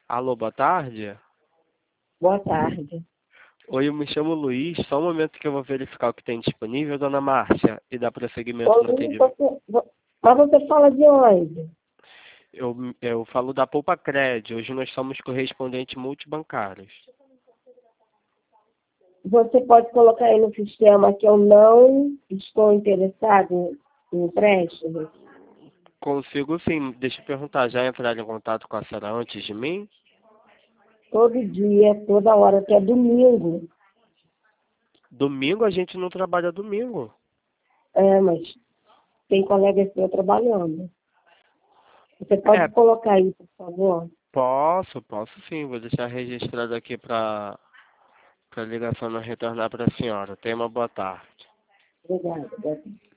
Alô, boa tarde. Boa tarde. Oi, eu me chamo Luiz. Só um momento que eu vou verificar o que tem disponível, dona Márcia, e dar prosseguimento no Oi, atendimento. mas você fala de onde? Eu falo da Poupa Cred. Hoje nós somos correspondentes multibancários. Você pode colocar aí no sistema que eu não estou interessado em empréstimo? Consigo sim. Deixa eu perguntar, já entraram em contato com a senhora antes de mim? Todo dia, toda hora, até domingo. Domingo a gente não trabalha domingo. É, mas tem colega seu trabalhando. Você É, pode colocar aí, por favor? posso sim. Vou deixar registrado aqui para a ligação não retornar para a senhora. Tenha uma boa tarde. Obrigada.